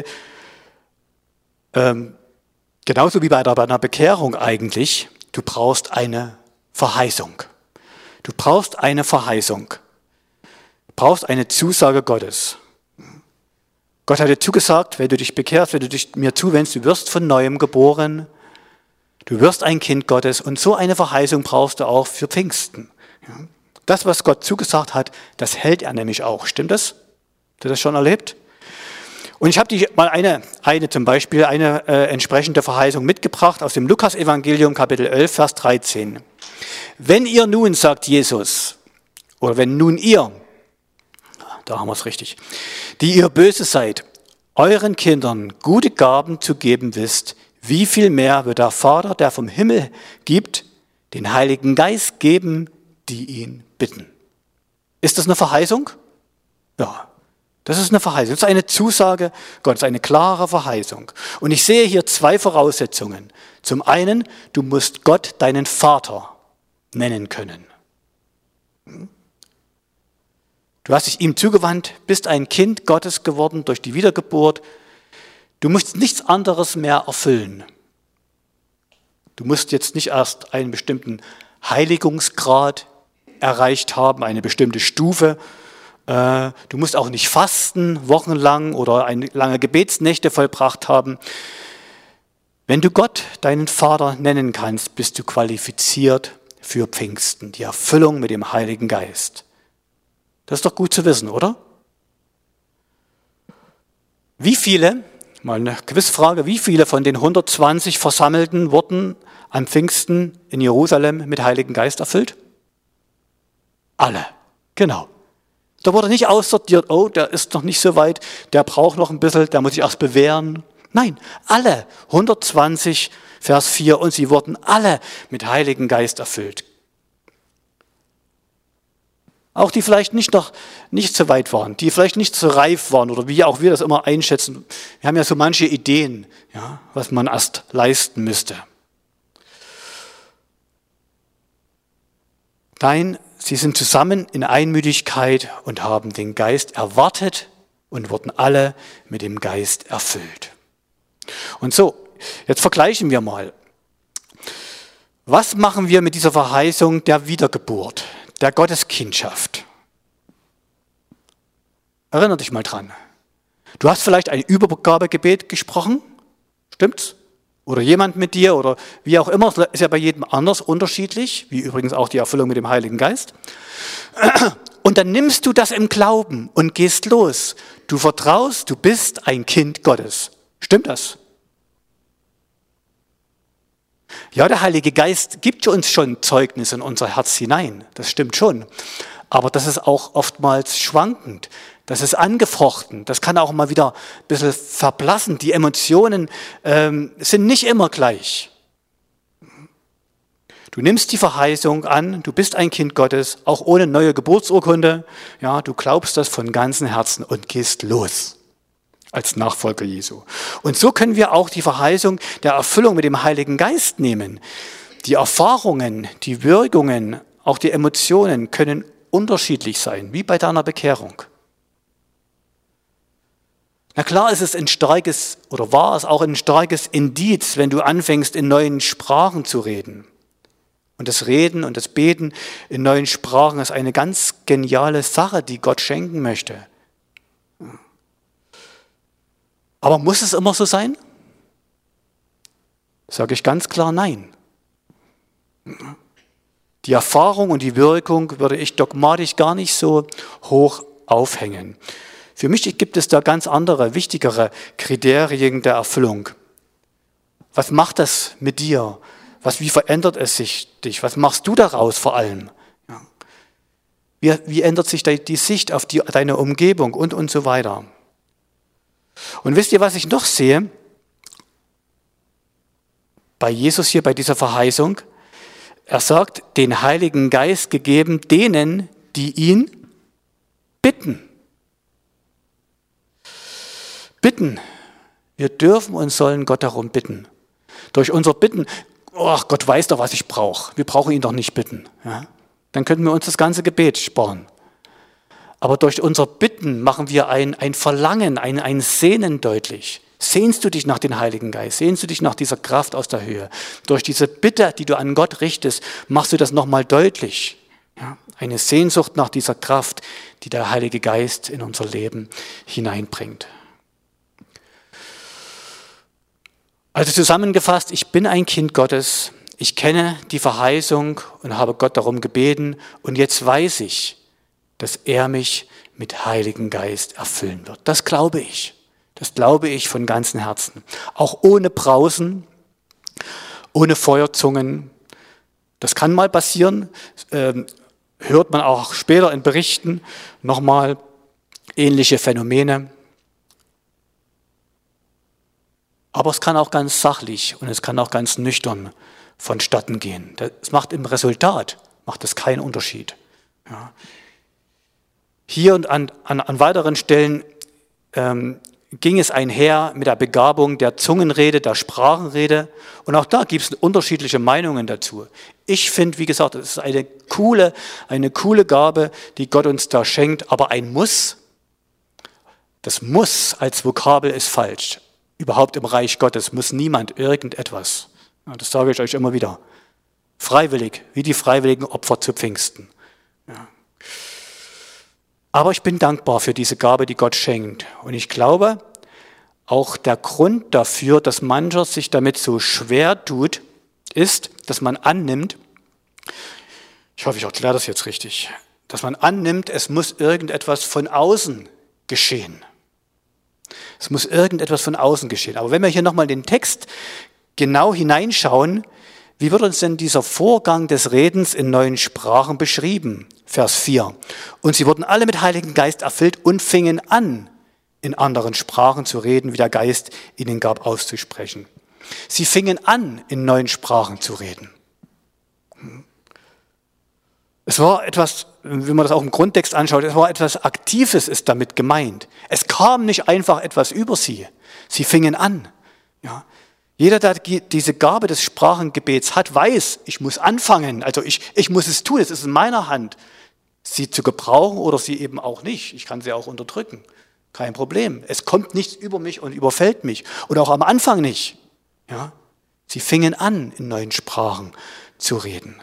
genauso wie bei einer Bekehrung eigentlich, du brauchst eine Verheißung. Du brauchst eine Verheißung. Du brauchst eine Zusage Gottes. Gott hat dir zugesagt, wenn du dich bekehrst, wenn du dich mir zuwendest, du wirst von Neuem geboren, du wirst ein Kind Gottes und so eine Verheißung brauchst du auch für Pfingsten. Das, was Gott zugesagt hat, das hält er nämlich auch. Stimmt das? Habt ihr das schon erlebt? Und ich habe dir mal eine entsprechende Verheißung mitgebracht aus dem Lukas-Evangelium, Kapitel 11, Vers 13. Wenn ihr nun, sagt Jesus, oder wenn nun ihr, da haben wir es richtig, die ihr böse seid, euren Kindern gute Gaben zu geben wisst, wie viel mehr wird der Vater, der vom Himmel gibt, den Heiligen Geist geben, die ihn bitten. Ist das eine Verheißung? Ja, das ist eine Verheißung. Das ist eine Zusage Gottes, eine klare Verheißung. Und ich sehe hier zwei Voraussetzungen. Zum einen, du musst Gott deinen Vater nennen können. Du hast dich ihm zugewandt, bist ein Kind Gottes geworden durch die Wiedergeburt. Du musst nichts anderes mehr erfüllen. Du musst jetzt nicht erst einen bestimmten Heiligungsgrad erreicht haben, eine bestimmte Stufe Du musst auch nicht fasten, wochenlang oder lange Gebetsnächte vollbracht haben. Wenn du Gott, deinen Vater, nennen kannst, bist du qualifiziert für Pfingsten, die Erfüllung mit dem Heiligen Geist. Das ist doch gut zu wissen, oder? Wie viele, mal eine Quizfrage, wie viele von den 120 Versammelten wurden am Pfingsten in Jerusalem mit Heiligen Geist erfüllt? Alle, genau. Da wurde nicht aussortiert, oh, der ist noch nicht so weit, der braucht noch ein bisschen, der muss sich erst bewähren. Nein, alle, 120, Vers 4, und sie wurden alle mit Heiligen Geist erfüllt. Auch die vielleicht nicht so weit waren, die vielleicht nicht so reif waren oder wie auch wir das immer einschätzen. Wir haben ja so manche Ideen, ja, was man erst leisten müsste. Nein, sie sind zusammen in Einmütigkeit und haben den Geist erwartet und wurden alle mit dem Geist erfüllt. Und so, jetzt vergleichen wir mal. Was machen wir mit dieser Verheißung der Wiedergeburt, der Gotteskindschaft? Erinner dich mal dran. Du hast vielleicht ein Übergabegebet gesprochen, stimmt's? Oder jemand mit dir oder wie auch immer, ist ja bei jedem anders unterschiedlich, wie übrigens auch die Erfüllung mit dem Heiligen Geist. Und dann nimmst du das im Glauben und gehst los. Du vertraust, du bist ein Kind Gottes. Stimmt das? Ja, der Heilige Geist gibt uns schon Zeugnis in unser Herz hinein. Das stimmt schon. Aber das ist auch oftmals schwankend. Das ist angefochten. Das kann auch mal wieder ein bisschen verblassen. Die Emotionen sind nicht immer gleich. Du nimmst die Verheißung an, du bist ein Kind Gottes, auch ohne neue Geburtsurkunde. Ja, du glaubst das von ganzem Herzen und gehst los als Nachfolger Jesu. Und so können wir auch die Verheißung der Erfüllung mit dem Heiligen Geist nehmen. Die Erfahrungen, die Wirkungen, auch die Emotionen können unterschiedlich sein, wie bei deiner Bekehrung. Na klar ist es ein starkes, oder war es auch ein starkes Indiz, wenn du anfängst, in neuen Sprachen zu reden. Und das Reden und das Beten in neuen Sprachen ist eine ganz geniale Sache, die Gott schenken möchte. Aber muss es immer so sein? Sage ich ganz klar nein. Die Erfahrung und die Wirkung würde ich dogmatisch gar nicht so hoch aufhängen. Für mich gibt es da ganz andere, wichtigere Kriterien der Erfüllung. Was macht das mit dir? Wie verändert es dich? Was machst du daraus vor allem? Ja. Wie ändert sich die Sicht auf deine Umgebung und so weiter? Und wisst ihr, was ich noch sehe? Bei Jesus hier, bei dieser Verheißung, er sagt, den Heiligen Geist gegeben denen, die ihn bitten. Bitten. Wir dürfen und sollen Gott darum bitten. Durch unser Bitten, oh, Gott weiß doch, was ich brauche. Wir brauchen ihn doch nicht bitten. Ja? Dann könnten wir uns das ganze Gebet sparen. Aber durch unser Bitten machen wir ein Verlangen, ein Sehnen deutlich. Sehnst du dich nach dem Heiligen Geist? Sehnst du dich nach dieser Kraft aus der Höhe? Durch diese Bitte, die du an Gott richtest, machst du das nochmal deutlich. Ja? Eine Sehnsucht nach dieser Kraft, die der Heilige Geist in unser Leben hineinbringt. Also zusammengefasst, ich bin ein Kind Gottes, ich kenne die Verheißung und habe Gott darum gebeten und jetzt weiß ich, dass er mich mit Heiligen Geist erfüllen wird. Das glaube ich. Das glaube ich von ganzem Herzen. Auch ohne Brausen, ohne Feuerzungen. Das kann mal passieren, hört man auch später in Berichten nochmal ähnliche Phänomene. Aber es kann auch ganz sachlich und es kann auch ganz nüchtern vonstatten gehen. Das macht im Resultat keinen Unterschied. Ja. Hier und an weiteren Stellen ging es einher mit der Begabung der Zungenrede, der Sprachenrede. Und auch da gibt es unterschiedliche Meinungen dazu. Ich finde, wie gesagt, es ist eine coole Gabe, die Gott uns da schenkt. Aber ein Muss, das Muss als Vokabel ist falsch. Überhaupt im Reich Gottes muss niemand irgendetwas. Ja, das sage ich euch immer wieder. Freiwillig, wie die freiwilligen Opfer zu Pfingsten. Ja. Aber ich bin dankbar für diese Gabe, die Gott schenkt. Und ich glaube, auch der Grund dafür, dass mancher sich damit so schwer tut, ist, dass man annimmt, ich hoffe, ich erkläre das jetzt richtig, dass man annimmt, es muss irgendetwas von außen geschehen. Es muss irgendetwas von außen geschehen. Aber wenn wir hier nochmal in den Text genau hineinschauen, wie wird uns denn dieser Vorgang des Redens in neuen Sprachen beschrieben? Vers 4. Und sie wurden alle mit Heiligen Geist erfüllt und fingen an, in anderen Sprachen zu reden, wie der Geist ihnen gab, auszusprechen. Sie fingen an, in neuen Sprachen zu reden. Es war etwas, wenn man das auch im Grundtext anschaut, es war etwas Aktives ist damit gemeint. Es kam nicht einfach etwas über sie. Sie fingen an. Ja. Jeder, der diese Gabe des Sprachengebets hat, weiß, ich muss anfangen. Also ich muss es tun. Es ist in meiner Hand, sie zu gebrauchen oder sie eben auch nicht. Ich kann sie auch unterdrücken. Kein Problem. Es kommt nichts über mich und überfällt mich. Und auch am Anfang nicht. Ja. Sie fingen an, in neuen Sprachen zu reden.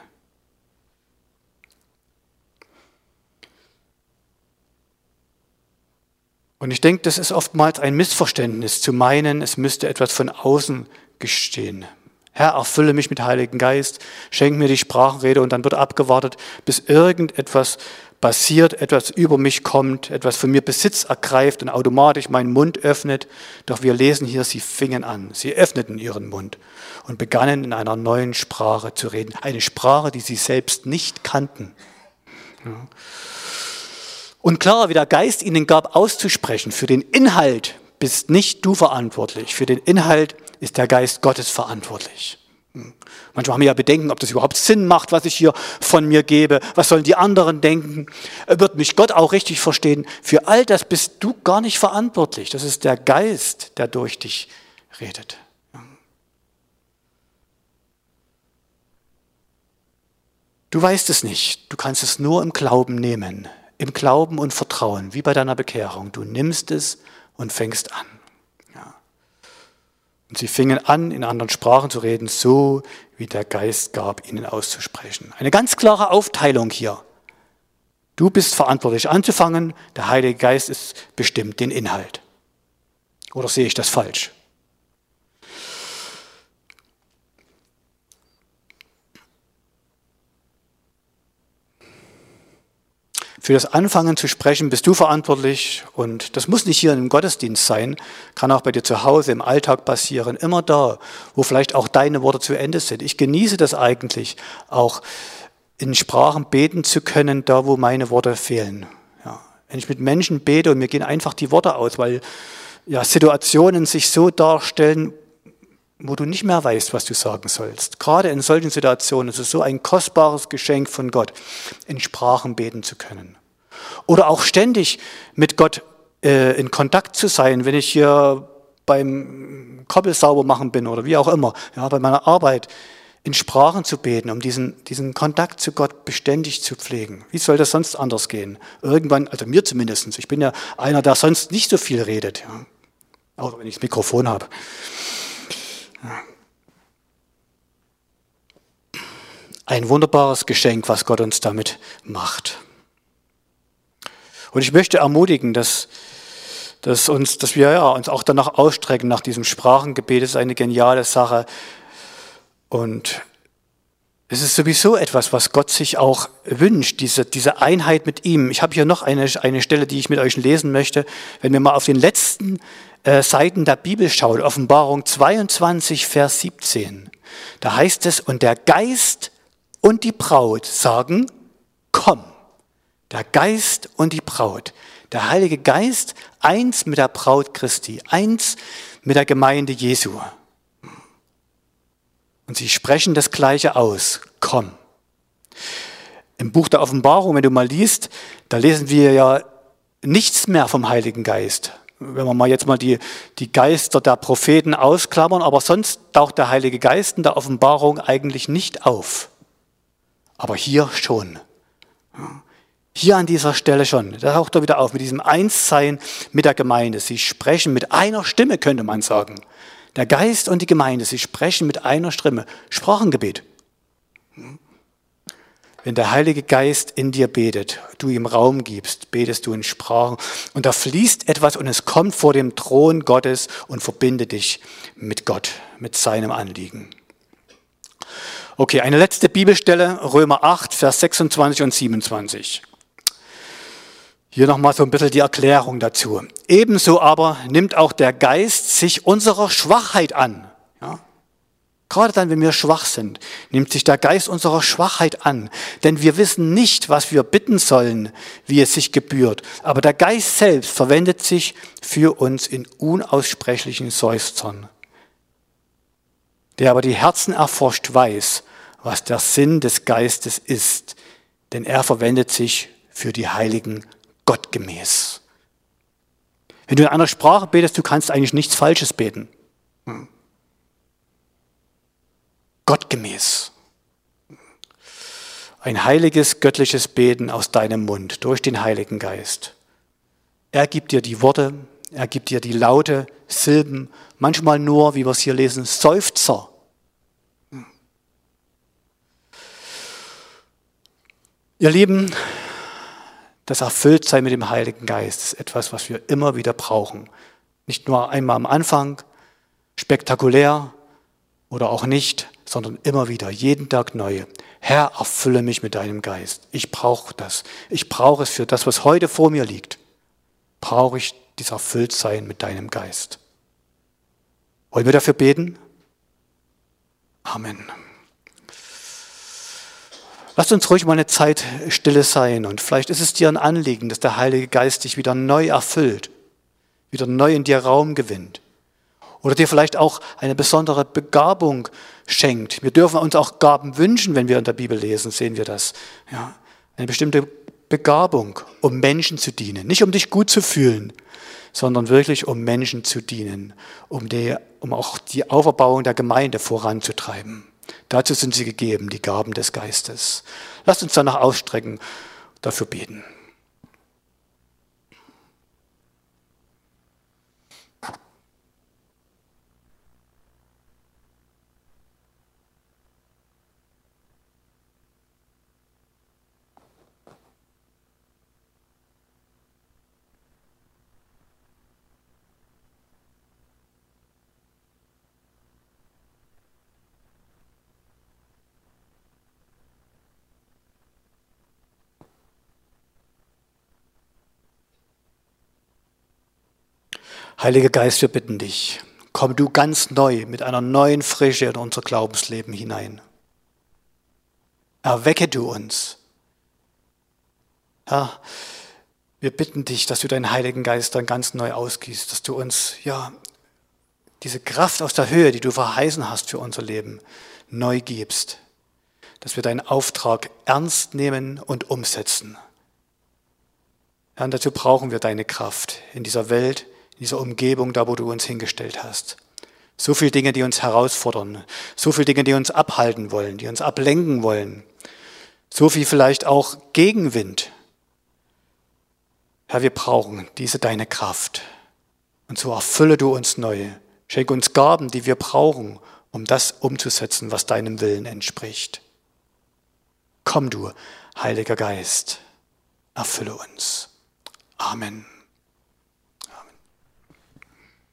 Und ich denke, das ist oftmals ein Missverständnis, zu meinen, es müsste etwas von außen geschehen. Herr, erfülle mich mit Heiligen Geist, schenk mir die Sprachenrede und dann wird abgewartet, bis irgendetwas passiert, etwas über mich kommt, etwas von mir Besitz ergreift und automatisch meinen Mund öffnet. Doch wir lesen hier, sie fingen an, sie öffneten ihren Mund und begannen in einer neuen Sprache zu reden. Eine Sprache, die sie selbst nicht kannten. Ja. Und klar, wie der Geist ihnen gab, auszusprechen, für den Inhalt bist nicht du verantwortlich. Für den Inhalt ist der Geist Gottes verantwortlich. Manchmal haben wir ja Bedenken, ob das überhaupt Sinn macht, was ich hier von mir gebe. Was sollen die anderen denken? Wird mich Gott auch richtig verstehen? Für all das bist du gar nicht verantwortlich. Das ist der Geist, der durch dich redet. Du weißt es nicht. Du kannst es nur im Glauben nehmen. Im Glauben und Vertrauen, wie bei deiner Bekehrung. Du nimmst es und fängst an. Ja. Und sie fingen an, in anderen Sprachen zu reden, so wie der Geist gab, ihnen auszusprechen. Eine ganz klare Aufteilung hier. Du bist verantwortlich anzufangen, der Heilige Geist ist bestimmt den Inhalt. Oder sehe ich das falsch? Für das Anfangen zu sprechen bist du verantwortlich und das muss nicht hier im Gottesdienst sein, kann auch bei dir zu Hause im Alltag passieren, immer da, wo vielleicht auch deine Worte zu Ende sind. Ich genieße das eigentlich, auch in Sprachen beten zu können, da wo meine Worte fehlen. Ja, wenn ich mit Menschen bete und mir gehen einfach die Worte aus, weil ja, Situationen sich so darstellen, wo du nicht mehr weißt, was du sagen sollst. Gerade in solchen Situationen ist es so ein kostbares Geschenk von Gott, in Sprachen beten zu können. Oder auch ständig mit Gott in Kontakt zu sein, wenn ich hier beim Koppel sauber machen bin oder wie auch immer, ja, bei meiner Arbeit in Sprachen zu beten, um diesen Kontakt zu Gott beständig zu pflegen. Wie soll das sonst anders gehen? Irgendwann, also mir zumindest, ich bin ja einer, der sonst nicht so viel redet, ja, außer wenn ich das Mikrofon habe. Ein wunderbares Geschenk, was Gott uns damit macht. Und ich möchte ermutigen, dass wir uns auch danach ausstrecken, nach diesem Sprachengebet. Das ist eine geniale Sache. Und es ist sowieso etwas, was Gott sich auch wünscht, diese Einheit mit ihm. Ich habe hier noch eine Stelle, die ich mit euch lesen möchte. Wenn wir mal auf den letzten Seiten der Bibel schauen, Offenbarung 22, Vers 17, da heißt es, und der Geist und die Braut sagen, komm. Der Geist und die Braut. Der Heilige Geist, eins mit der Braut Christi, eins mit der Gemeinde Jesu. Und sie sprechen das Gleiche aus, komm. Im Buch der Offenbarung, wenn du mal liest, da lesen wir ja nichts mehr vom Heiligen Geist. Wenn wir mal jetzt mal die Geister der Propheten ausklammern, aber sonst taucht der Heilige Geist in der Offenbarung eigentlich nicht auf. Aber hier schon. Hier an dieser Stelle schon. Da taucht er wieder auf mit diesem Einssein mit der Gemeinde. Sie sprechen mit einer Stimme, könnte man sagen. Der Geist und die Gemeinde, sie sprechen mit einer Stimme. Sprachengebet. Wenn der Heilige Geist in dir betet, du ihm Raum gibst, betest du in Sprachen und da fließt etwas und es kommt vor dem Thron Gottes und verbindet dich mit Gott, mit seinem Anliegen. Okay, eine letzte Bibelstelle, Römer 8, Vers 26 und 27. Hier nochmal so ein bisschen die Erklärung dazu. Ebenso aber nimmt auch der Geist sich unserer Schwachheit an. Ja? Gerade dann, wenn wir schwach sind, nimmt sich der Geist unserer Schwachheit an. Denn wir wissen nicht, was wir bitten sollen, wie es sich gebührt. Aber der Geist selbst verwendet sich für uns in unaussprechlichen Seufzern. Der aber die Herzen erforscht, weiß, was der Sinn des Geistes ist. Denn er verwendet sich für die Heiligen gottgemäß. Wenn du in einer Sprache betest, du kannst eigentlich nichts Falsches beten. Gottgemäß. Ein heiliges, göttliches Beten aus deinem Mund, durch den Heiligen Geist. Er gibt dir die Worte, er gibt dir die Laute, Silben, manchmal nur, wie wir es hier lesen, Seufzer. Ihr Lieben, das Erfülltsein mit dem Heiligen Geist ist etwas, was wir immer wieder brauchen. Nicht nur einmal am Anfang, spektakulär oder auch nicht, sondern immer wieder, jeden Tag neu. Herr, erfülle mich mit deinem Geist. Ich brauche das. Ich brauche es für das, was heute vor mir liegt. Brauche ich dieses Erfülltsein mit deinem Geist. Wollen wir dafür beten? Amen. Lasst uns ruhig mal eine Zeit stille sein und vielleicht ist es dir ein Anliegen, dass der Heilige Geist dich wieder neu erfüllt, wieder neu in dir Raum gewinnt oder dir vielleicht auch eine besondere Begabung schenkt. Wir dürfen uns auch Gaben wünschen, wenn wir in der Bibel lesen, sehen wir das. Ja, eine bestimmte Begabung, um Menschen zu dienen, nicht um dich gut zu fühlen, sondern wirklich um Menschen zu dienen, um auch die Auferbauung der Gemeinde voranzutreiben. Dazu sind sie gegeben, die Gaben des Geistes. Lasst uns danach ausstrecken, dafür beten. Heiliger Geist, wir bitten dich, komm du ganz neu mit einer neuen Frische in unser Glaubensleben hinein. Erwecke du uns. Herr, wir bitten dich, dass du deinen Heiligen Geist dann ganz neu ausgießt, dass du uns diese Kraft aus der Höhe, die du verheißen hast für unser Leben, neu gibst, dass wir deinen Auftrag ernst nehmen und umsetzen. Herr, und dazu brauchen wir deine Kraft in dieser Welt, in dieser Umgebung, da wo du uns hingestellt hast. So viele Dinge, die uns herausfordern, so viele Dinge, die uns abhalten wollen, die uns ablenken wollen, so viel vielleicht auch Gegenwind. Herr, wir brauchen diese deine Kraft. Und so erfülle du uns neu. Schenke uns Gaben, die wir brauchen, um das umzusetzen, was deinem Willen entspricht. Komm du, Heiliger Geist, erfülle uns. Amen.